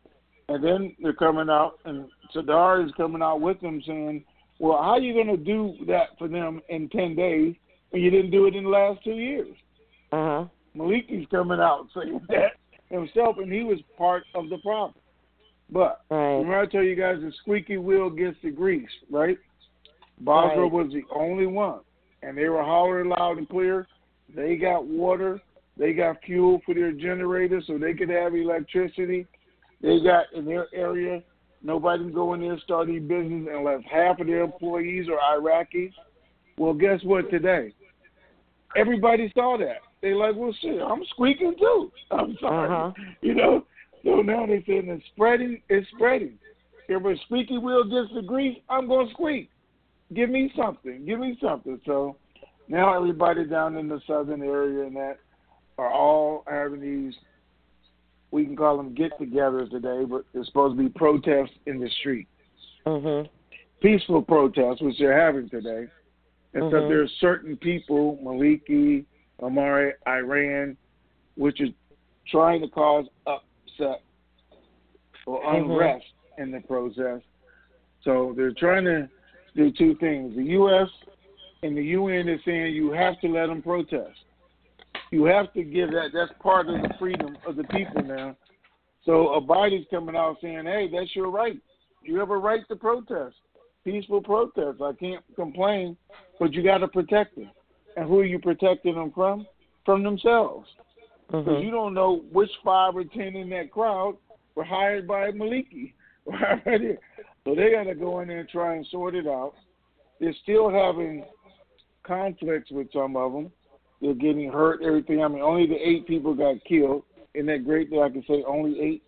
And then they're coming out, and Sadar is coming out with them saying, well, how are you going to do that for them in ten days when you didn't do it in the last two years? Uh-huh. Maliki's coming out saying that himself, and he was part of the problem. But right. remember I told you guys the squeaky wheel gets the grease, right? Basra right. was the only one, and they were hollering loud and clear. They got water. They got fuel for their generators so they could have electricity. They got in their area, nobody can go in there and start any business unless half of their employees are Iraqis. Well, guess what today? Everybody saw that. They like, well, shit, I'm squeaking too. I'm sorry. Uh-huh. You know? So now they're saying it's spreading, it's spreading. If a squeaky wheel gets the grease, I'm going to squeak. Give me something. Give me something. So now everybody down in the southern area and that are all having these, we can call them get-togethers today, but it's supposed to be protests in the street. Mm-hmm. Peaceful protests, which they're having today. Except mm-hmm. there are certain people, Maliki, Amari, Iran, which is trying to cause upset or unrest mm-hmm. in the protest. So they're trying to do two things. The U S and the U N is saying you have to let them protest. You have to give that. That's part of the freedom of the people now. So Abadi's coming out saying, hey, that's your right. You have a right to protest. Peaceful protest. I can't complain, but you got to protect them. And who are you protecting them from? From themselves. Because mm-hmm. you don't know which five or ten in that crowd were hired by Maliki. Right here. So they got to go in there and try and sort it out. They're still having conflicts with some of them. They're getting hurt, everything. I mean, only the eight people got killed. Isn't that great that I can say only eight?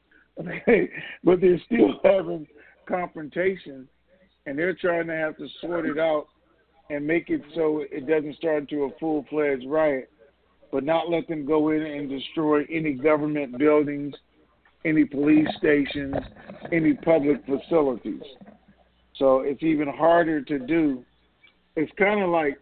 But they're still having confrontation, and they're trying to have to sort it out and make it so it doesn't start into a full-fledged riot, but not let them go in and destroy any government buildings, any police stations, any public facilities. So it's even harder to do. It's kind of like,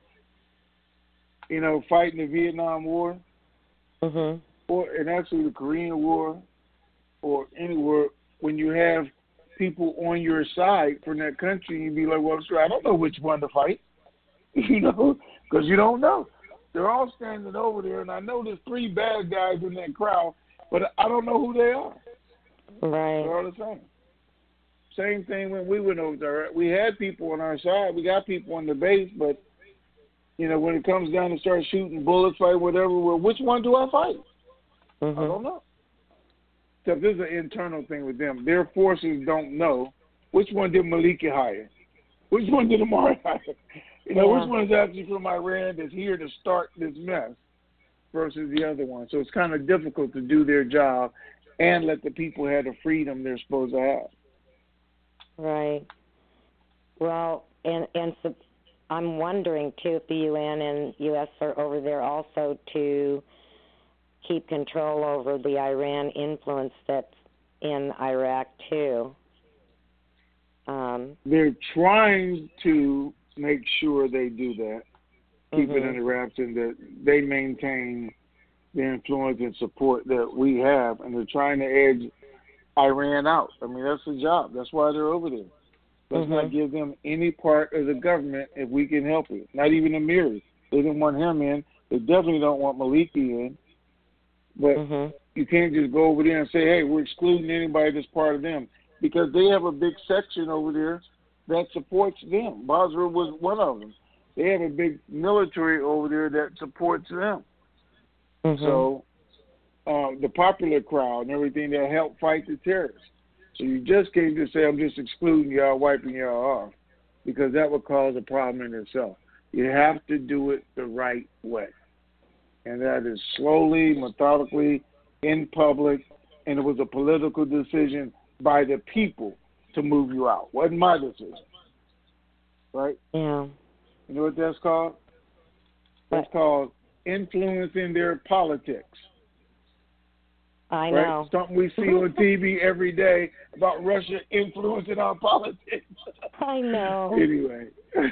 you know, fighting the Vietnam War, mm-hmm. or and actually the Korean War, or any war, when you have people on your side from that country, you'd be like, well, sure, I don't know which one to fight, you know, because you don't know. They're all standing over there, and I know there's three bad guys in that crowd, but I don't know who they are. Right. They're all the same. Same thing when we went over there. We had people on our side. We got people on the base, but you know, when it comes down to start shooting bullets, fight, whatever, well, which one do I fight? Mm-hmm. I don't know. Because this is an internal thing with them. Their forces don't know which one did Maliki hire, which one did Amari hire. You know, yeah. which one is actually from Iran that's here to start this mess versus the other one. So it's kind of difficult to do their job and let the people have the freedom they're supposed to have. Right. Well, and and so I'm wondering, too, if the U N and U S are over there also to keep control over the Iran influence that's in Iraq, too. Um, They're trying to make sure they do that, keep mm-hmm. it under wraps, and that they maintain the influence and support that we have, and they're trying to edge Iran out. I mean, that's the job. That's why they're over there. Let's mm-hmm. not give them any part of the government if we can help it. Not even Amiri. They didn't want him in. They definitely don't want Maliki in. But mm-hmm. you can't just go over there and say, hey, we're excluding anybody that's part of them, because they have a big section over there that supports them. Basra was one of them. They have a big military over there that supports them. Mm-hmm. So uh, the popular crowd and everything that help fight the terrorists. So you just can't just say, I'm just excluding y'all, wiping y'all off, because that would cause a problem in itself. You have to do it the right way. And that is slowly, methodically, in public, and it was a political decision by the people to move you out. It wasn't my decision. Right? Yeah. You know what that's called? That's called influencing their politics. I right? know. Something we see on T V every day about Russia influencing our politics. I know. Anyway.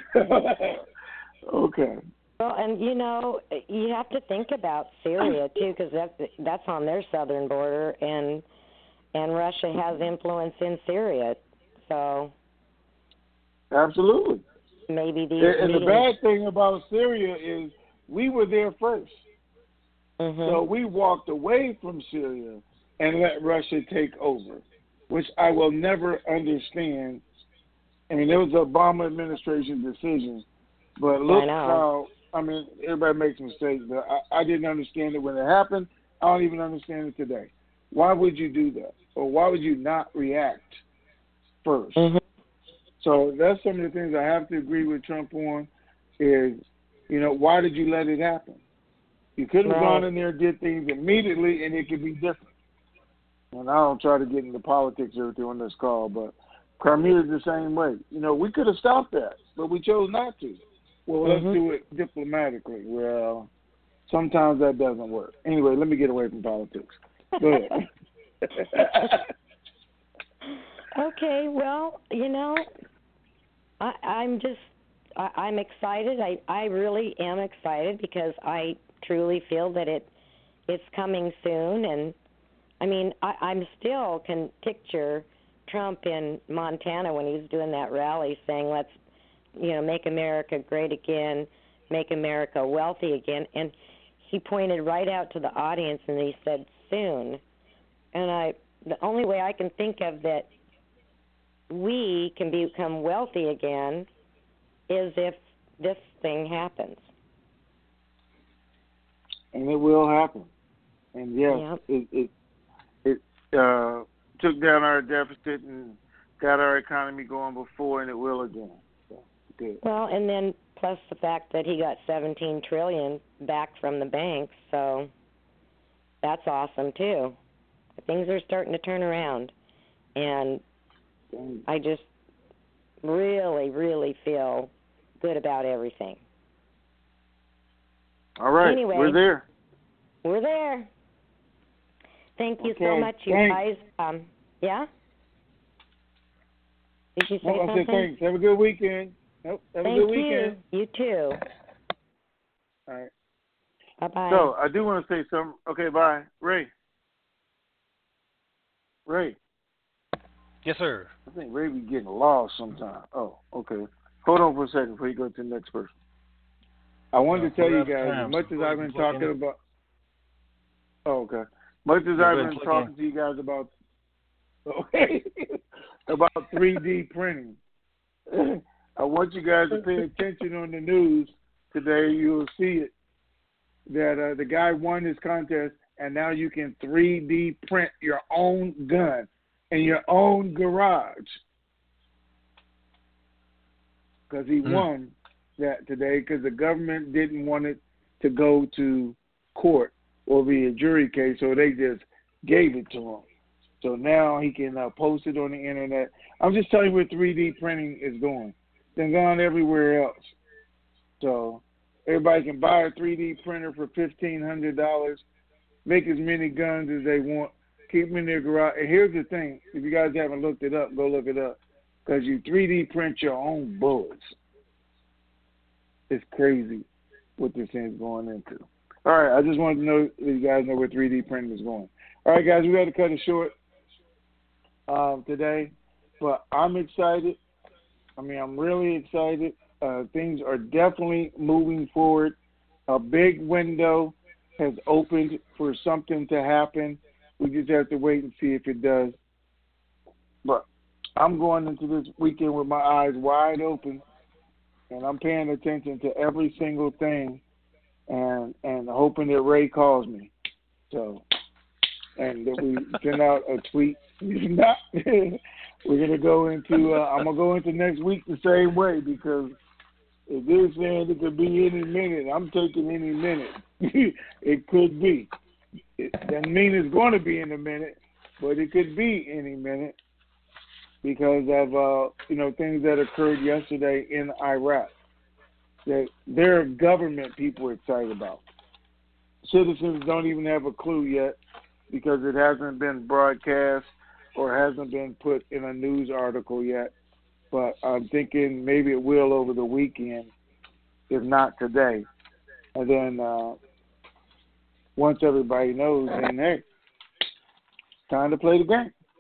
Okay. Well, and you know, you have to think about Syria too, because that's that's on their southern border, and and Russia has influence in Syria. So absolutely. Maybe these and, and meetings... the bad thing about Syria is we were there first. Mm-hmm. So we walked away from Syria and let Russia take over, which I will never understand. I mean, it was the Obama administration decision, but look how, I mean, everybody makes mistakes, but I, I didn't understand it when it happened. I don't even understand it today. Why would you do that? Or why would you not react first? Mm-hmm. So that's some of the things I have to agree with Trump on is, you know, why did you let it happen? You could have right. gone in there and did things immediately, and it could be different. And I don't try to get into politics or everything on this call, but Crimea is the same way. You know, we could have stopped that, but we chose not to. Well, mm-hmm. let's do it diplomatically. Well, sometimes that doesn't work. Anyway, let me get away from politics. Go ahead. Okay, well, you know, I, I'm just, I, I'm excited. I, I really am excited because I truly feel that it, it's coming soon. And, I mean, I, I'm still can picture Trump in Montana when he's doing that rally saying, let's, you know, make America great again, make America wealthy again. And he pointed right out to the audience and he said, soon. And I, the only way I can think of that we can become wealthy again is if this thing happens. And it will happen. And yes, yep. it it, it uh, took down our deficit and got our economy going before, and it will again. So, good. Well, and then plus the fact that he got seventeen trillion dollars back from the banks, so that's awesome too. Things are starting to turn around, and I just really, really feel good about everything. All right, anyway, we're there. We're there. Thank you okay. so much, you thanks. guys. Um, yeah? Did you say no, something? I said thanks. Have a good weekend. Nope. Have Thank a good weekend. You. You too. All right. Bye-bye. So, I do want to say something. Okay, bye. Ray. Ray. Yes, sir. I think Ray be getting lost sometimes. Oh, okay. Hold on for a second before you go to the next person. I wanted no, to tell you guys, time, as much so as I've been talking in. about... Oh, okay. Much as You're I've been talking in. to you guys about... Okay. about three D printing. I want you guys to pay attention on the news today. You'll see it. That uh, the guy won his contest, and now you can three D print your own gun in your own garage. Because he mm. won that today because the government didn't want it to go to court or be a jury case, so they just gave it to him. So now he can uh, post it on the internet. I'm just telling you where three D printing is going. It's gone everywhere else. So everybody can buy a three D printer for fifteen hundred dollars, make as many guns as they want, keep them in their garage. And here's the thing. If you guys haven't looked it up, go look it up. Because you three D print your own bullets. It's crazy what this thing's going into. All right, I just wanted to know that you guys know where three D printing is going. All right, guys, we got to cut it short um, today. But I'm excited. I mean, I'm really excited. Uh, things are definitely moving forward. A big window has opened for something to happen. We just have to wait and see if it does. But I'm going into this weekend with my eyes wide open, and I'm paying attention to every single thing and and hoping that Ray calls me. So, and that we send out a tweet. Not, we're going to go into, uh, I'm going to go into next week the same way because if they're saying it could be any minute, I'm taking any minute. It could be. It doesn't mean it's going to be in a minute, but it could be any minute because of, uh, you know, things that occurred yesterday in Iraq that their government people are excited about. Citizens don't even have a clue yet because it hasn't been broadcast or hasn't been put in a news article yet. But I'm thinking maybe it will over the weekend, if not today. And then uh, once everybody knows, then hey, time to play the game.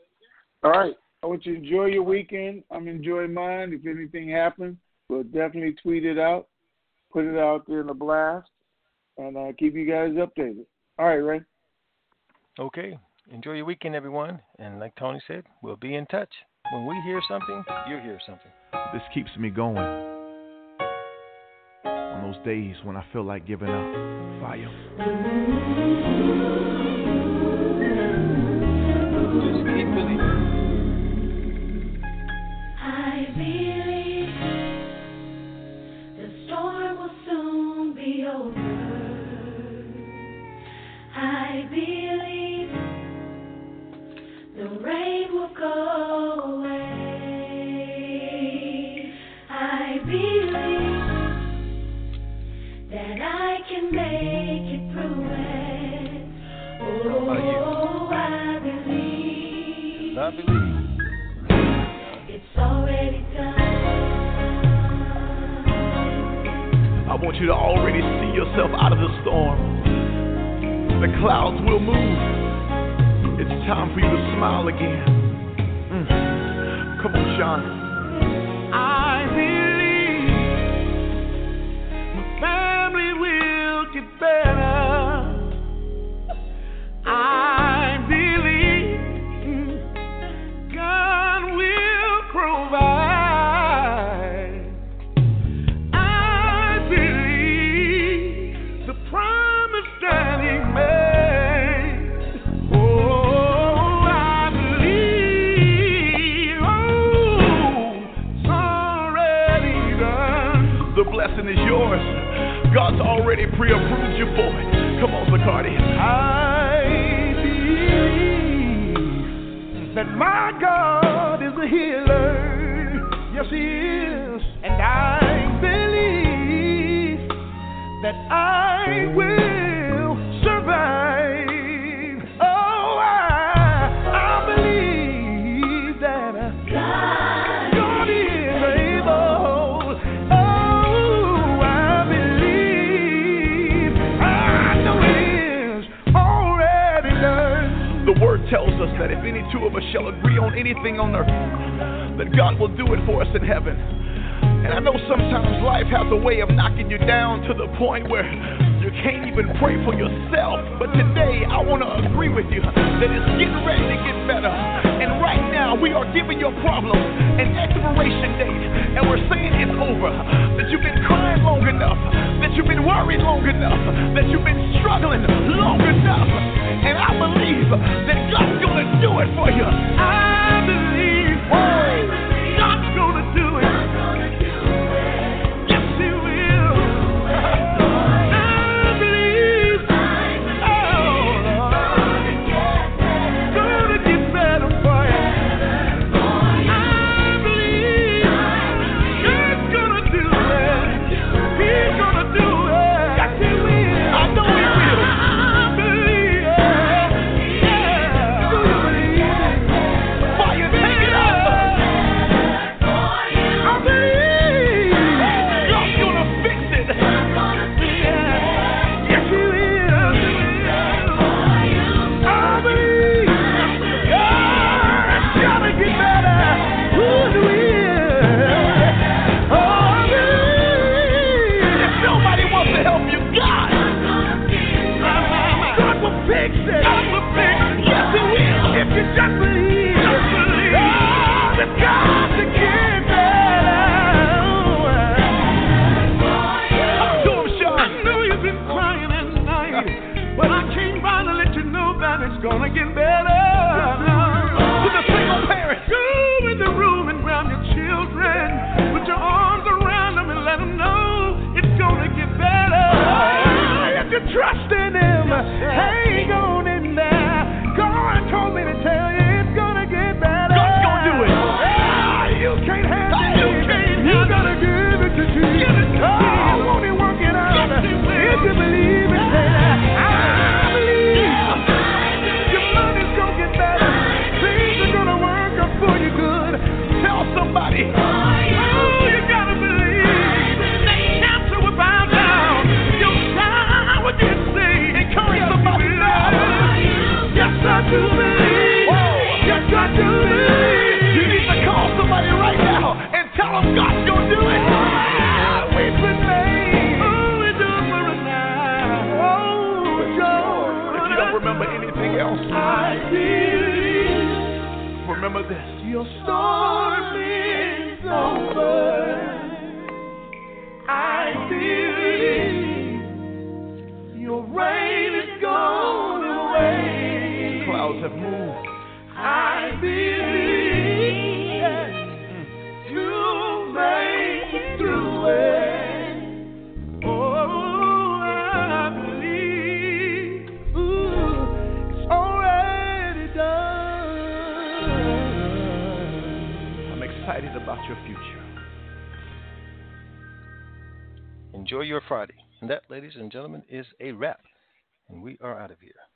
All right. I want you to enjoy your weekend. I'm enjoying mine. If anything happens, we'll definitely tweet it out, put it out there in the blast, and uh, keep you guys updated. All right, Ray. Okay. Enjoy your weekend, everyone. And like Tony said, we'll be in touch. When we hear something, you hear something. This keeps me going. On those days when I feel like giving up. Fire. Just keep believing. I believe the storm will soon be over. I believe the rain will go away. I believe that I can make it through it. Oh, I believe. I believe. It's already done. I want you to already see yourself out of the storm. The clouds will move. It's time for you to smile again. Mm. Come on, Sean. I believe my family will get better. I believe God will provide. I believe the promise that He made. Oh, I believe. Oh, it's already done. The blessing is yours. God's already pre-approved you for it. Come on, Zacardi. I believe that my God is a healer. Yes, He is. And I believe that I will survive. Oh, I, I believe that God, God is able. Oh, I believe. I know He is already done. The Word tells us that if any two of us shall agree on anything on earth, that God will do it for us in heaven. And I know sometimes life has a way of knocking you down to the point where you can't even pray for yourself. But today I want to agree with you that it's getting ready to get better. And right now we are giving your problem an expiration date. And we're saying it's over. That you've been crying long enough. That you've been worried long enough. That you've been struggling long enough. And I believe that God's going to do it for you. I believe God's going to do it. Gonna get better. To the single parent, go in the room and grab your children. Put your arms around them and let them know it's gonna get better. If you trust in Him, hang on in there. God told me to tell you it's gonna get better. God's gonna do it. Ah, you can't have it. You can't. You gotta give it to Jesus. Oh, won't He work it out? If you believe it, then I believe. Somebody, oh, you gotta believe that cancer will bow down. Your child would just say, encourage somebody. remember anything else. I believe. Remember this. Your storm is over. I believe. Your rain is gone away. Clouds have moved. I believe you make it through it. Oh, I believe ooh, it's already done. I'm excited about your future. Enjoy your Friday. And that, ladies and gentlemen, is a wrap. And we are out of here.